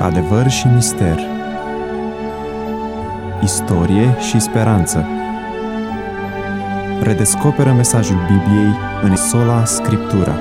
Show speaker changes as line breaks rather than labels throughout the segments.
Adevăr și mister, istorie și speranță. Redescoperă mesajul Bibliei în Sola Scriptura.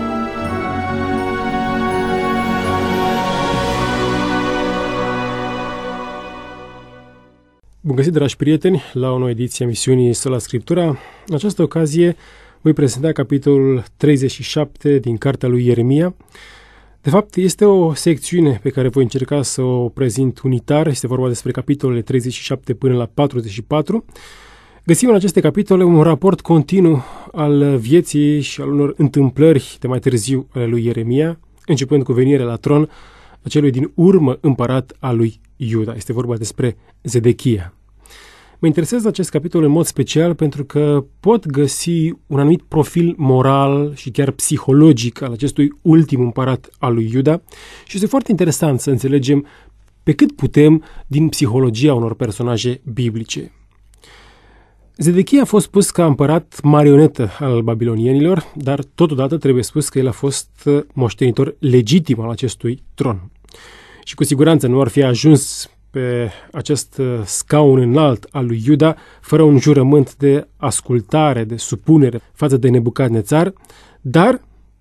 Bun găsit, dragi prieteni, la o nouă ediție a emisiunii Sola Scriptura. În această ocazie voi prezenta capitolul 37 din cartea lui Ieremia. De fapt, este o secțiune pe care voi încerca să o prezint unitar. Este vorba despre capitolele 37 până la 44. Găsim în aceste capitole un raport continuu al vieții și al unor întâmplări de mai târziu ale lui Ieremia, începând cu venirea la tron a celui din urmă împărat al lui Iuda. Este vorba despre Zedechia. Mă interesează acest capitol în mod special pentru că pot găsi un anumit profil moral și chiar psihologic al acestui ultim împărat al lui Iuda și este foarte interesant să înțelegem pe cât putem din psihologia unor personaje biblice. Zedechia a fost pus ca împărat marionetă al babilonienilor, dar totodată trebuie spus că el a fost moștenitor legitim al acestui tron. Și cu siguranță nu ar fi ajuns pe acest scaun înalt al lui Iuda fără un jurământ de ascultare, de supunere față de Nebucadnețar, dar,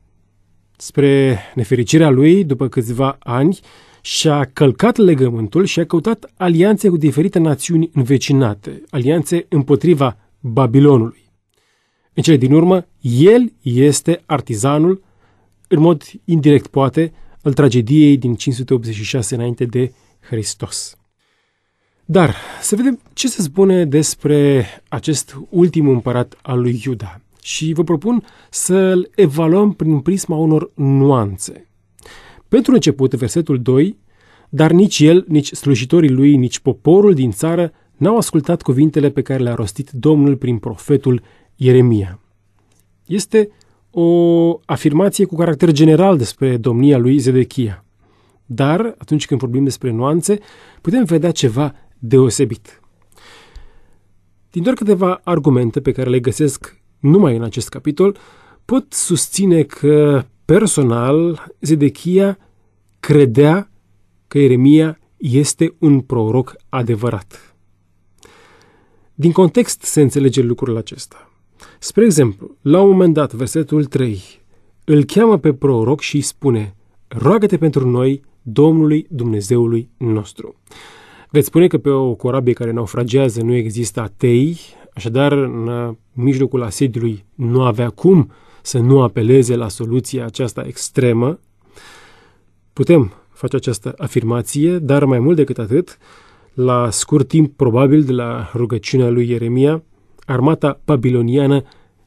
spre nefericirea lui, după câțiva ani, și-a călcat legământul și a căutat alianțe cu diferite națiuni învecinate, alianțe împotriva Babilonului. În cele din urmă, el este artizanul, în mod indirect poate, al tragediei din 586 înainte de Hristos. Dar să vedem ce se spune despre acest ultim împărat al lui Iuda și vă propun să-l evaluăm prin prisma unor nuanțe. Pentru început, versetul 2, dar nici el, nici slujitorii lui, nici poporul din țară n-au ascultat cuvintele pe care le-a rostit Domnul prin profetul Ieremia. Este o afirmație cu caracter general despre domnia lui Zedechia. Dar, atunci când vorbim despre nuanțe, putem vedea ceva deosebit. Din doar câteva argumente pe care le găsesc numai în acest capitol, pot susține că personal Zedechia credea că Ieremia este un proroc adevărat. Din context se înțelege lucrul acesta. Spre exemplu, la un moment dat, versetul 3, îl cheamă pe proroc și îi spune: roagă-te pentru noi, Domnului Dumnezeului nostru. Veți spune că pe o corabie care naufragează nu există atei, așadar în mijlocul asediului nu avea cum să nu apeleze la soluția aceasta extremă. Putem face această afirmație, dar mai mult decât atât, la scurt timp probabil de la rugăciunea lui Ieremia, armata babiloniană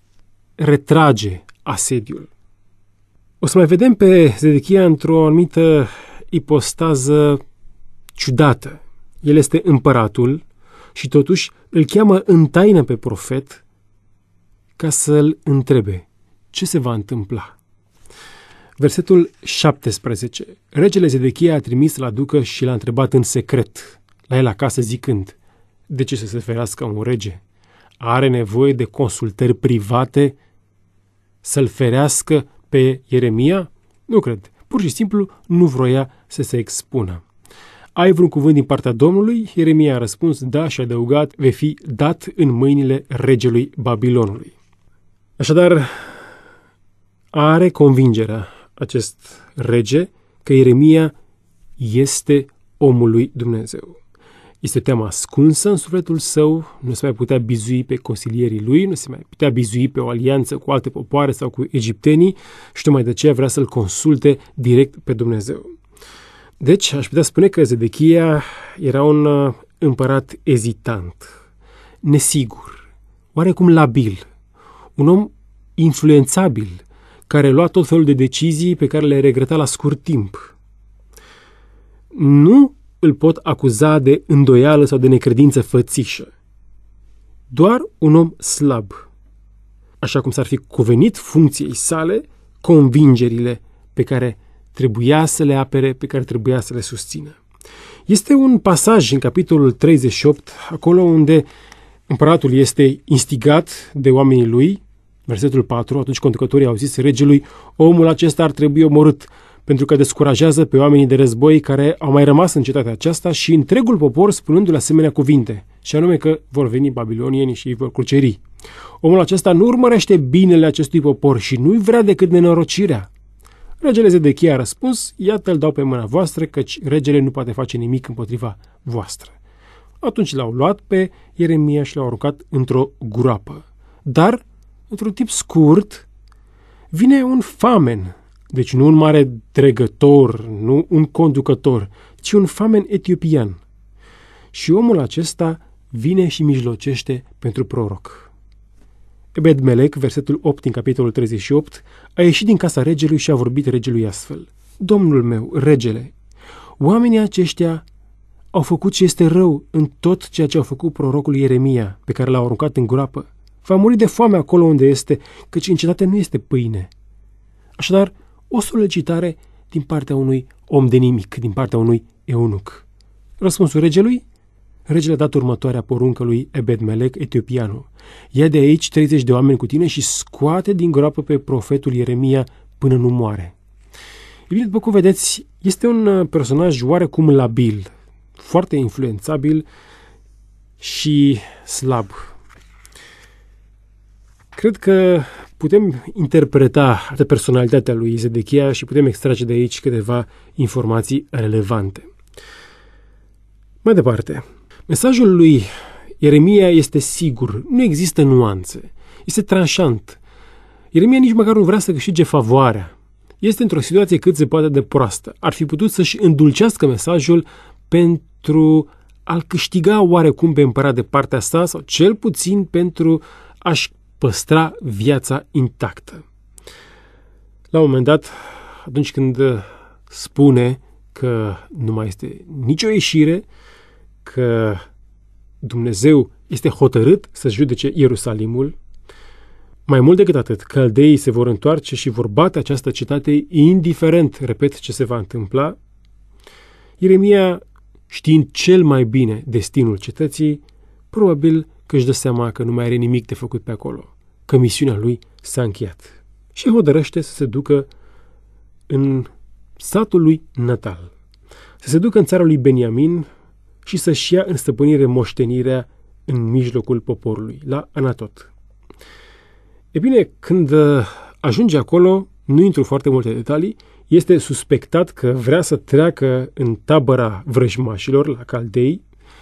retrage asediul. O să mai vedem pe Zedechia într-o anumită ipostază ciudată. El este împăratul și totuși îl cheamă în taină pe profet ca să-l întrebe ce se va întâmpla. Versetul 17. Regele Zedechia a trimis la ducă și l-a întrebat în secret la el acasă zicând: de ce să se ferească un rege? Are nevoie de consultări private să-l ferească pe Ieremia? Nu cred. Pur și simplu nu vroia să se expună. Ai vreun cuvânt din partea Domnului? Ieremia a răspuns: da, și a adăugat: vei fi dat în mâinile regelui Babilonului. Așadar, are convingerea acest rege că Ieremia este omul lui Dumnezeu. Este teama ascunsă în sufletul său, nu se mai putea bizui pe consilierii lui, nu se mai putea bizui pe o alianță cu alte popoare sau cu egiptenii și tocmai de aceea vrea să-l consulte direct pe Dumnezeu. Deci, aș putea spune că Zedechia era un împărat ezitant, nesigur, oarecum labil, un om influențabil, care lua tot felul de decizii pe care le regreta la scurt timp. Nu îl pot acuza de îndoială sau de necredință fățișă. Doar un om slab, așa cum s-ar fi cuvenit funcției sale, convingerile pe care trebuia să le apere, pe care trebuia să le susțină. Este un pasaj în capitolul 38, acolo unde împăratul este instigat de oamenii lui, versetul 4, atunci conducătorii au zis regelui: omul acesta ar trebui omorât, pentru că descurajează pe oamenii de război care au mai rămas în cetatea aceasta și întregul popor spunându-le asemenea cuvinte, și anume că vor veni babilonieni și îi vor cuceri. Omul acesta nu urmărește binele acestui popor și nu-i vrea decât nenorocirea. Regele Zedechia a răspuns, iată îl dau pe mâna voastră, căci regele nu poate face nimic împotriva voastră. Atunci l-au luat pe Ieremia și l-au aruncat într-o groapă. Dar, într-un timp scurt, vine un famen. Deci nu un mare dregător, nu un conducător, ci un famen etiopian. Și omul acesta vine și mijlocește pentru proroc. Ebed-Melec, versetul 8 din capitolul 38, a ieșit din casa regelui și a vorbit regelui astfel. Domnul meu, regele, oamenii aceștia au făcut ce este rău în tot ceea ce au făcut prorocul Ieremia, pe care l-au aruncat în groapă. Va muri de foame acolo unde este, căci în cetate nu este pâine. Așadar, o solicitare din partea unui om de nimic, din partea unui eunuc. Răspunsul regelui? Regele a dat următoarea poruncă lui Ebed-Melec, etiopianul. Ia de aici 30 de oameni cu tine și scoate din groapă pe profetul Ieremia până nu moare. E bine, după cum vedeți, este un personaj oarecum labil, foarte influențabil și slab. Cred că putem interpreta personalitatea lui Zedechia și putem extrage de aici câteva informații relevante. Mai departe, mesajul lui Ieremia este sigur, nu există nuanțe, este tranșant. Ieremia nici măcar nu vrea să câștige favoarea. Este într-o situație cât se poate de proastă. Ar fi putut să-și îndulcească mesajul pentru a-l câștiga oarecum pe împărat de partea sa sau cel puțin pentru a-și păstra viața intactă. La un moment dat, atunci când spune că nu mai este nicio ieșire, că Dumnezeu este hotărât să judece Ierusalimul, mai mult decât atât, caldeii se vor întoarce și vor bate această cetate indiferent, repet, ce se va întâmpla. Ieremia, știind cel mai bine destinul cetății, probabil că își dă seama că nu mai are nimic de făcut pe acolo, că misiunea lui s-a încheiat și hotărăște să se ducă în satul lui natal, să se ducă în țara lui Beniamin și să-și ia în stăpânire moștenirea în mijlocul poporului, la Anatot. E bine, când ajunge acolo, nu intru foarte multe detalii, este suspectat că vrea să treacă în tabăra vrăjmașilor, la caldei.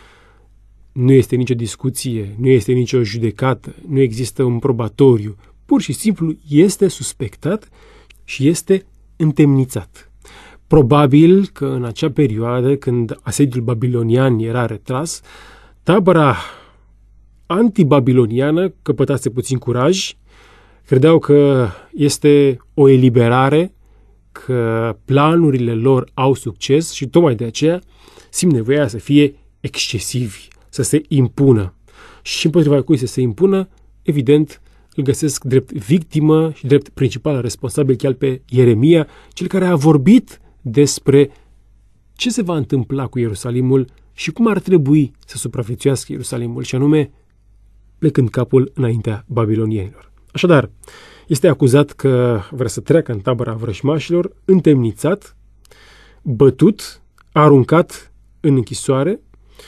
Nu este nicio discuție, nu este nicio judecată, nu există un probatoriu. Pur și simplu este suspectat și este întemnițat. Probabil că în acea perioadă, când asediul babilonian era retras, tabăra antibabiloniană căpătase puțin curaj, credeau că este o eliberare, că planurile lor au succes și tocmai de aceea simt nevoia să fie excesivi, să se impună. Și împotriva cui să se impună, evident, îl găsesc drept victimă și drept principal responsabil chiar pe Ieremia, cel care a vorbit despre ce se va întâmpla cu Ierusalimul și cum ar trebui să supraviețuiască Ierusalimul, și anume plecând capul înaintea babilonienilor. Așadar, este acuzat că vrea să treacă în tabăra vrăjmașilor, întemnițat, bătut, aruncat în închisoare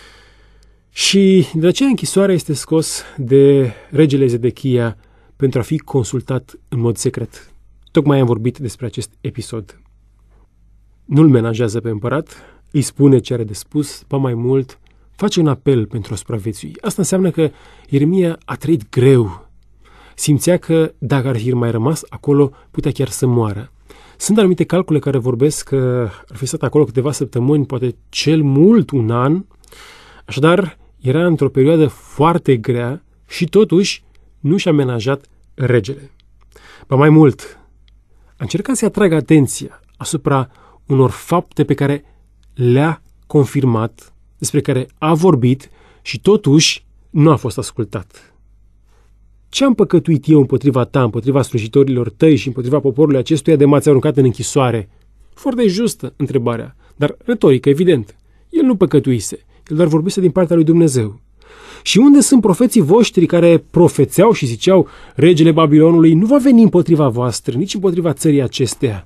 și de acea închisoare este scos de regele Zedechia pentru a fi consultat în mod secret. Tocmai am vorbit despre acest episod. Nu-l menajează pe împărat, îi spune ce are de spus, ba mai mult, face un apel pentru a supraviețui. Asta înseamnă că Ieremia a trăit greu. Simțea că dacă ar fi mai rămas acolo, putea chiar să moară. Sunt anumite calcule care vorbesc că ar fi stat acolo câteva săptămâni, poate cel mult un an. Așadar, era într-o perioadă foarte grea și totuși nu și-a menajat regele. Ba mai mult, a încercat să atragă atenția asupra unor fapte pe care le-a confirmat, despre care a vorbit și totuși nu a fost ascultat. Ce am păcătuit eu împotriva ta, împotriva slujitorilor tăi și împotriva poporului acestuia de m-ați aruncat în închisoare? Foarte justă întrebarea, dar retorică, evident. El nu păcătuise, el doar vorbise din partea lui Dumnezeu. Și unde sunt profeții voștri care profețeau și ziceau, regele Babilonului nu va veni împotriva voastră, nici împotriva țării acesteia?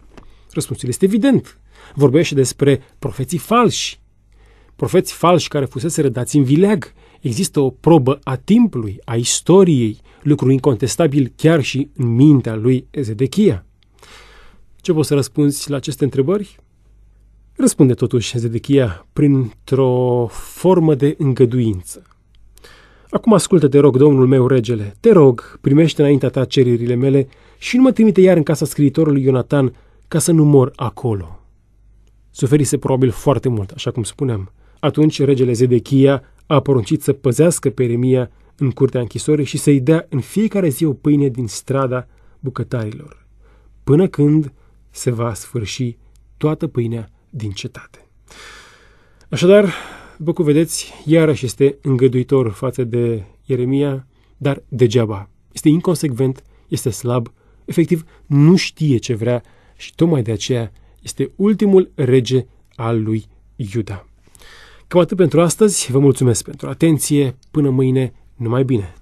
Răspunsul este evident. Vorbește despre profeții falși. Profeți falși care fusese dați în vileag. Există o probă a timpului, a istoriei, lucru incontestabil chiar și în mintea lui Zedechia. Ce poți să răspunzi la aceste întrebări? Răspunde totuși Zedechia printr-o formă de îngăduință. Acum ascultă, te rog, domnul meu regele, te rog, primește înaintea ta cererile mele și nu mă trimite iar în casa scriitorului Ionatan ca să nu mor acolo. Suferise probabil foarte mult, așa cum spuneam. Atunci regele Zedechia a poruncit să păzească pe Ieremia în curtea închisorii și să-i dea în fiecare zi o pâine din strada bucătarilor, până când se va sfârși toată pâinea din cetate. Așadar, după cum vedeți, iarăși este îngăduitor față de Ieremia, dar degeaba. Este inconsecvent, este slab, efectiv nu știe ce vrea și tocmai de aceea este ultimul rege al lui Iuda. Cam atât pentru astăzi, vă mulțumesc pentru atenție, până mâine, numai bine!